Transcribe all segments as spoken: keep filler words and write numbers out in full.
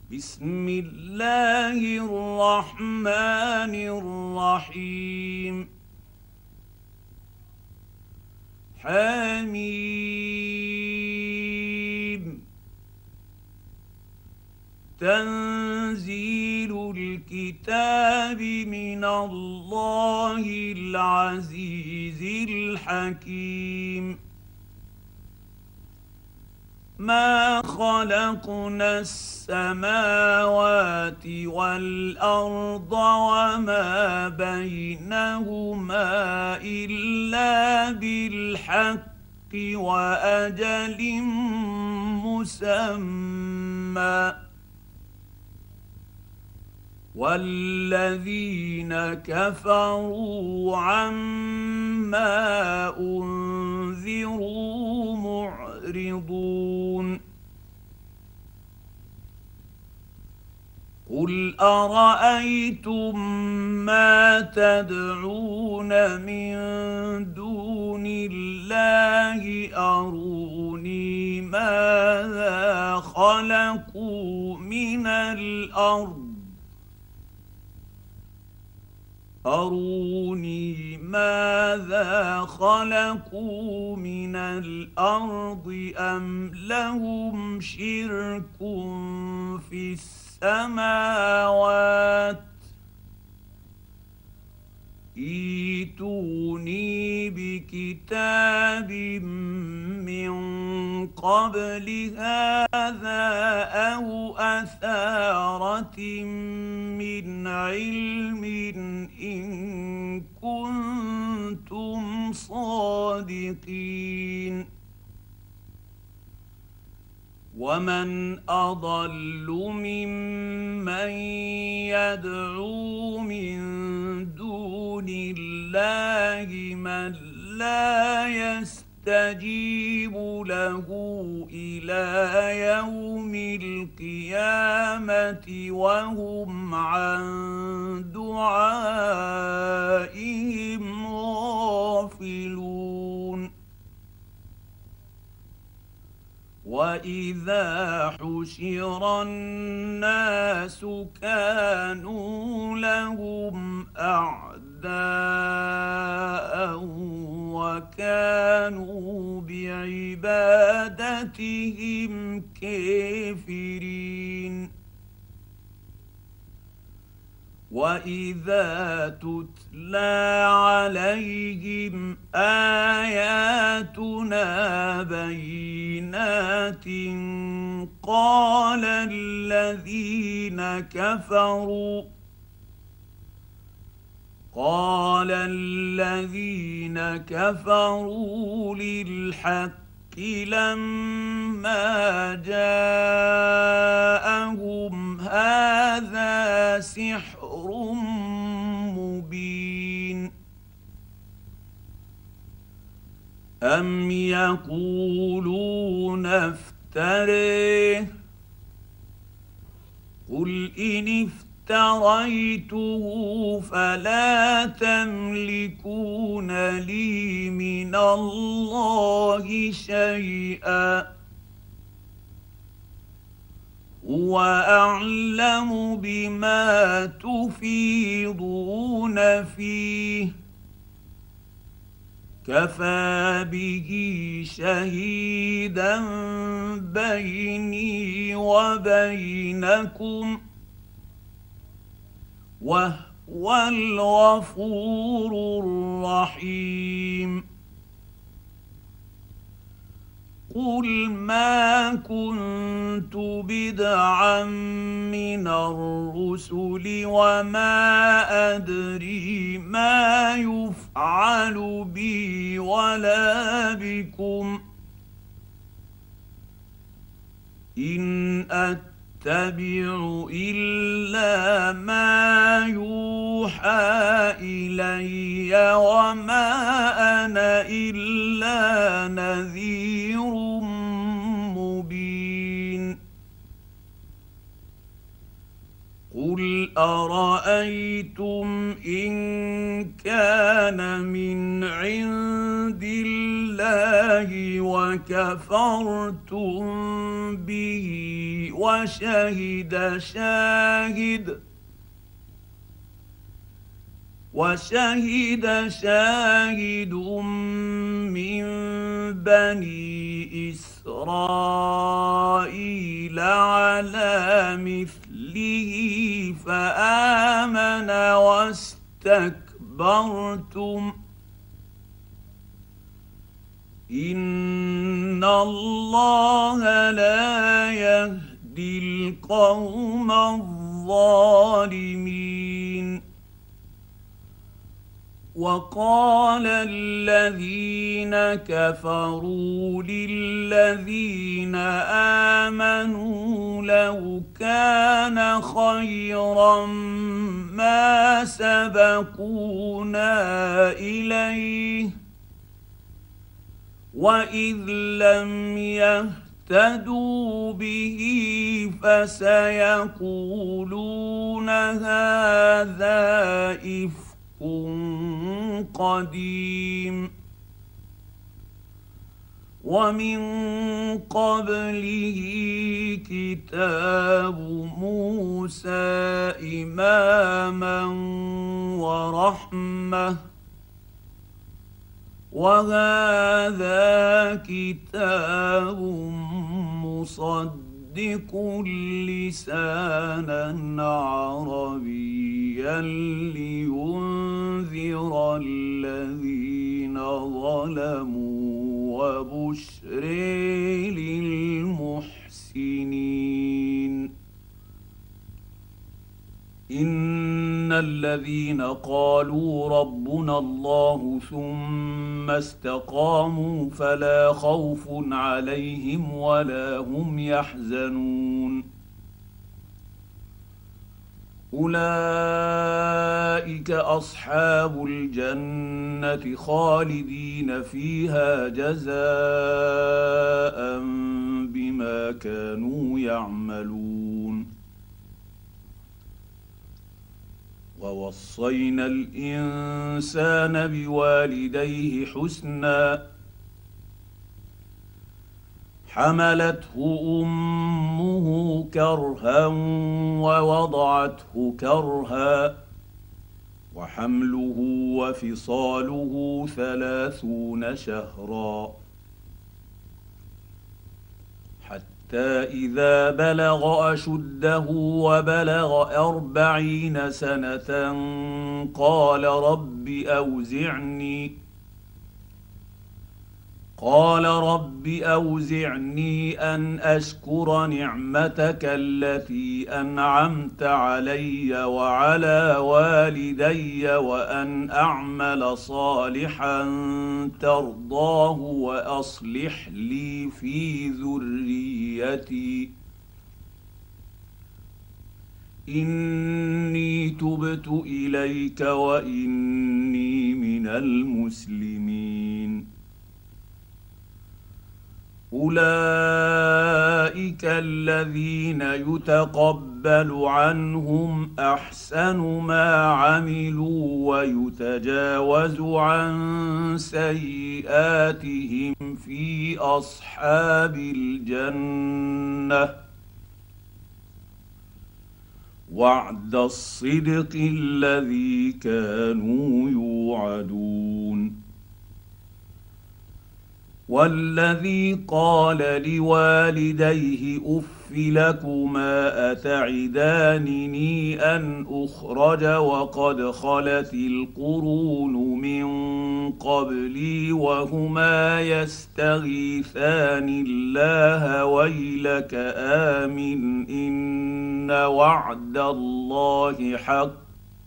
بسم الله الرحمن الرحيم حميم تنزيل الكتاب من الله العزيز الحكيم ما خلقنا السماوات والارض وما بينهما الا بالحق واجل مسمى والذين كفروا عما انذروا معرضون قل ارايتم ما تدعون من دون الله اروني ماذا خلقوا من الارض أروني ماذا خلقوا من الأرض أم لهم شرك في السماوات ائتوني بكتاب من قبل هذا أو أثارة من علم إن كنتم صادقين ومن أضل ممن يدعو من دون الله من لا يستجيب له إلى يوم القيامة وهم عن دعائهم غافلون وإذا حشر الناس كانوا لهم أعداء وكانوا بعبادتهم كافرين وإذا تتلى عليهم آياتنا بينات قال الذين كفروا قال الذين كفروا للحق لما جاءهم هذا سحر مبين أم يقولون افتريه قل إن افتريته فلا تملكون لي من الله شيئا هو أعلم بما تفيضون فيه كفى به شهيدا بيني وبينكم وهو الغفور الرحيم قل ما كنت بدعا من الرسل وما أدري ما يفعل بي ولا بكم إن أتبع اتبع الا ما يوحى الي وما انا الا نذير مبين قل ارايتم ان كان من عند الله بالله وكفرتم به وشهد شاهد وشهد شاهد من بني إسرائيل على مثله فآمن واستكبرتم إن الله لا يهدي القوم الظالمين. وقال الذين كفروا للذين آمنوا لو كان خيرا ما سبقونا إليه وإذ لم يهتدوا به فسيقولون هذا إفك قديم. ومن قبله كتاب موسى إماما ورحمة وهذا كتاب مصدق لسانا عربيا لينذر الذين ظلموا وبشر للمحسنين. إن الذين قالوا ربنا الله ثم استقاموا فلا خوف عليهم ولا هم يحزنون. أولئك أصحاب الجنة خالدين فيها جزاء بما كانوا يعملون. ووصينا الإنسان بوالديه حسنا حملته أمه كرها ووضعته كرها وحمله وفصاله ثلاثون شهرا حتى إذا بلغ أشده وبلغ أربعين سنة قال رب أوزعني قال رب أوزعني أن أشكر نعمتك التي أنعمت علي وعلى والدي وأن أعمل صالحا ترضاه وأصلح لي في ذريتي إني تبت إليك وإني من المسلمين. أولئك الذين يتقبل عنهم أحسن ما عملوا ويتجاوز عن سيئاتهم في أصحاب الجنة وعد الصدق الذي كانوا يوعدون. والذي قال لوالديه أف لكما أتعدانني أن أخرج وقد خلت القرون من قبلي وهما يستغيثان الله ويلك آمن إن وعد الله حق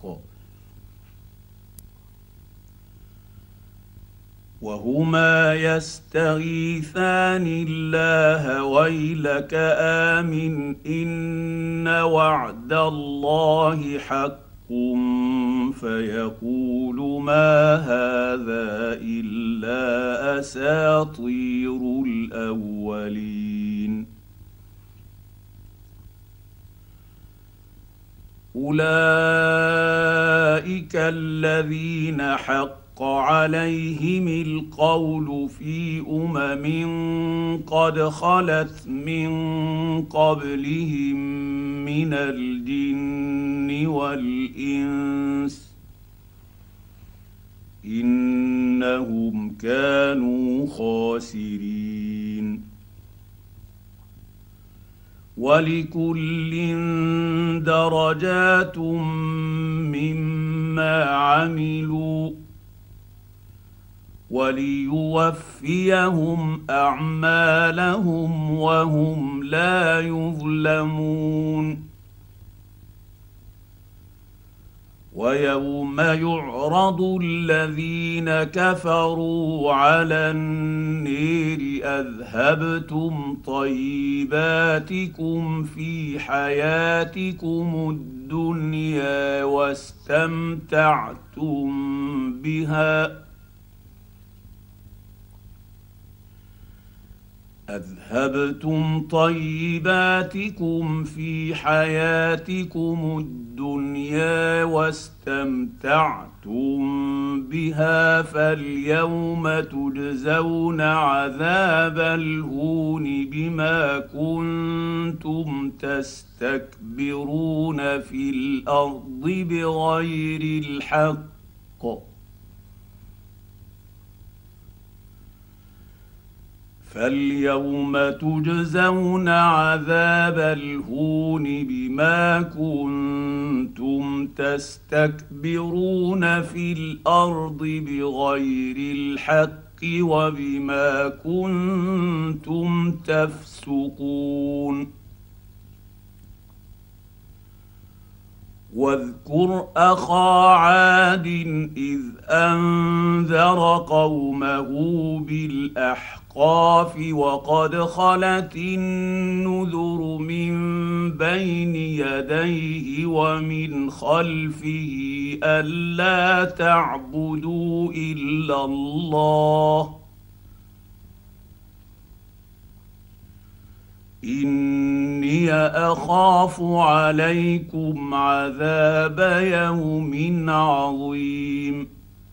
وهما يستغيثان الله ويلك آمن إن وعد الله حق فيقول ما هذا إلا أساطير الأولين. أولئك الذين حق حق عليهم القول في امم قد خلت من قبلهم من الجن والانس انهم كانوا خاسرين. ولكل درجات مما عملوا وليوفيهم اعمالهم وهم لا يظلمون. ويوم يعرض الذين كفروا على النير اذهبتم طيباتكم في حياتكم الدنيا واستمتعتم بها أذهبتم طيباتكم في حياتكم الدنيا واستمتعتم بها فاليوم تجزون عذاب الهون بما كنتم تستكبرون في الأرض بغير الحق فاليوم تجزون عذاب الهون بما كنتم تستكبرون في الارض بغير الحق وبما كنتم تفسقون. واذكر اخا عاد اذ انذر قومه بالاحقاف وقد خلت النذر من بين يديه ومن خلفه الا تعبدوا الا الله إني أخاف عليكم عذاب يوم عظيم.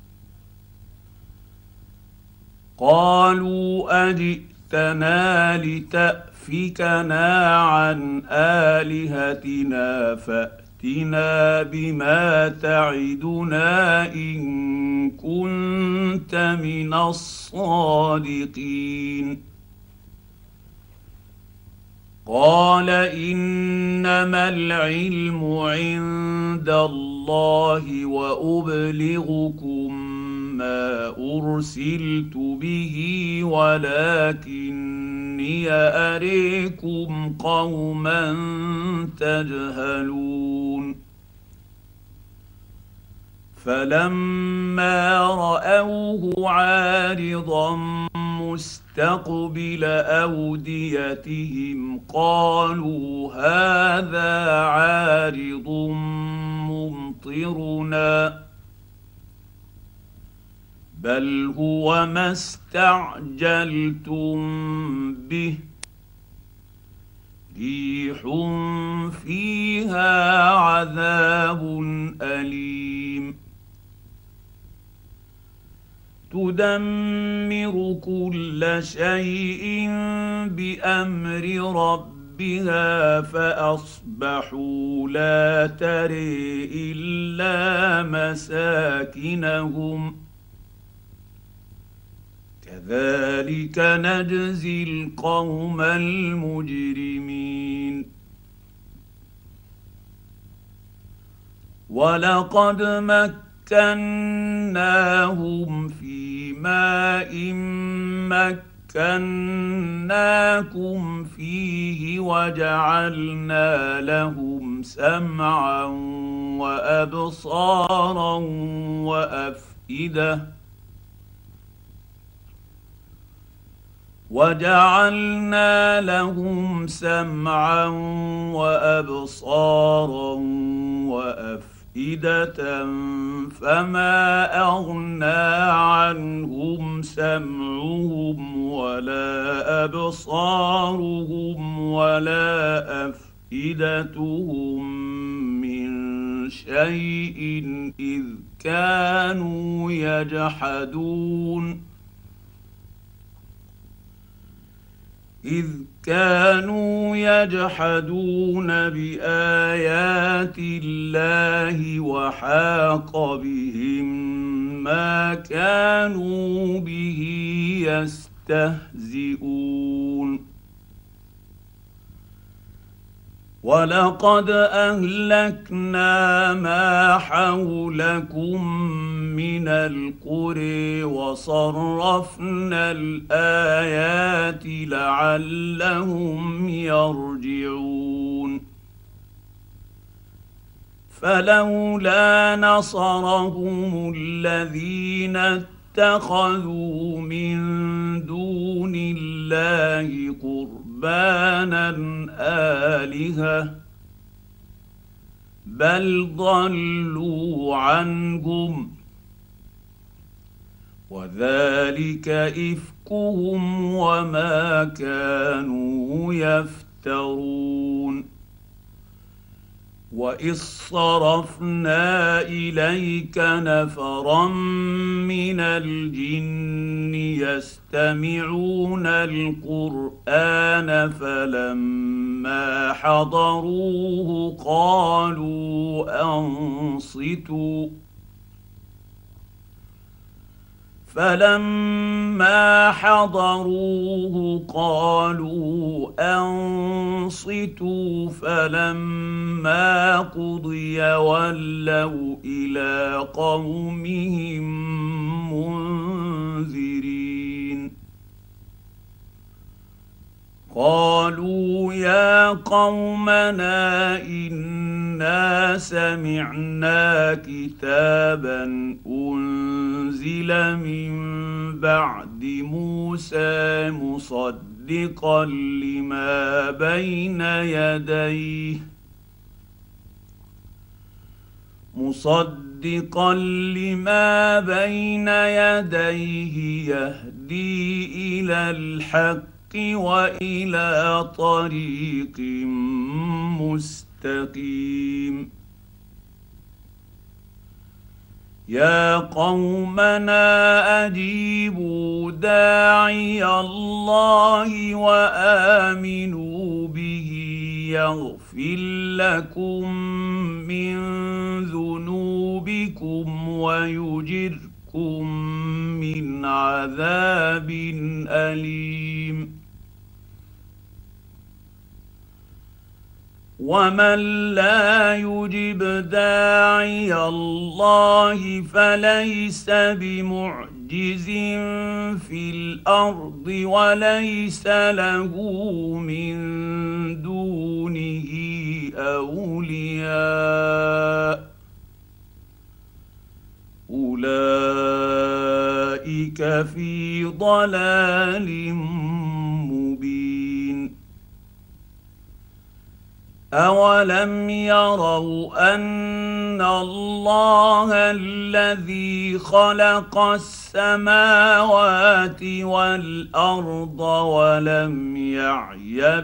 قالوا أجئتنا لتأفكنا عن آلهتنا فأتنا بما تعدنا إن كنت من الصادقين. قال انما العلم عند الله وابلغكم ما ارسلت به ولكني اريكم قوما تجهلون. فلما راوه عارضا مستقبل اوديتهم قالوا هذا عارض ممطرنا بل هو ما استعجلتم به ريح فيها عذاب اليم تدمر كل شيء بامر ربها فاصبحوا لا تري الا مساكنهم كذلك نجزي القوم المجرمين. ولقد مكناهم في ماء مكناكم فيه وجعلنا لهم سمعا وابصارا وافئده وجعلنا لهم سمعا وابصارا وافئده فما اغنى عنهم سمعهم ولا ابصارهم ولا افئدتهم من شيء إذ كانوا يجحدون إذ كانوا يجحدون بآيات الله وحاق بهم ما كانوا به يستهزئون ولقد أهلكنا ما حولكم من القرى وصرفنا الآيات لعلهم يرجعون فلولا نصرهم الذين اتخذوا من دون الله قربانا آلهة بل ضلوا عنهم وذلك إفكهم وما كانوا يفترون وإذ صرفنا إليك نفرا من الجن يستمعون القرآن فلما حضروه قالوا أنصتوا فلما حضروه قالوا أنصتوا فلما قضي ولوا إلى قومهم منذرين قالوا يا قومنا إنا سمعنا كتابا أنزل من بعد موسى مصدقا لما بين يديه مصدقا لما بين يديه يهدي إلى الحق وإلى طريق مستقيم يا قومنا أجيبوا داعي الله وآمنوا به يغفر لكم من ذنوبكم ويجركم من عذاب أليم ومن لا يجب داعي الله فليس بمعجز في الأرض وليس له من دونه أولياء أولئك في ضلال مبين أولم يروا أن الله الذي خلق السماوات والأرض ولم يعي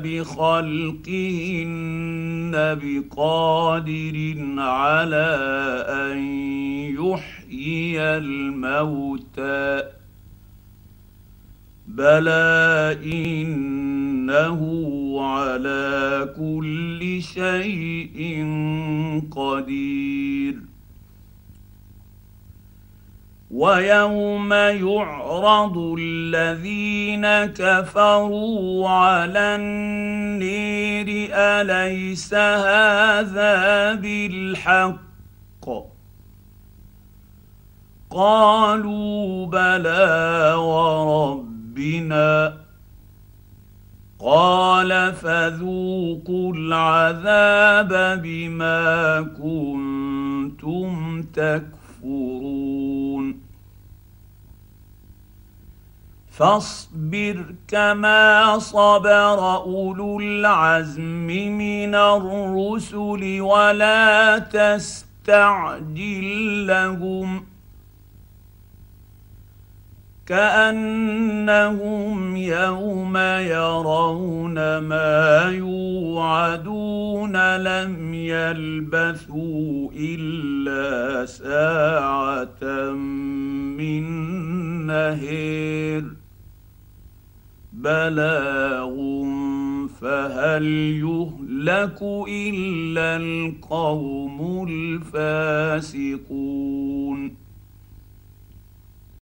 بخلقهن بقادر على أن يحيي الموتى بلى إنه على كل شيء قدير ويوم يعرض الذين كفروا على النير أليس هذا بالحق قالوا بلى وربنا قال فذوقوا العذاب بما كنتم تكفرون فاصبر كما صبر أولو العزم من الرسل ولا تستعجل لهم كانهم يوم يرون ما يوعدون لم يلبثوا الا ساعه من نهير بلاغ فهل يهلك الا القوم الفاسقون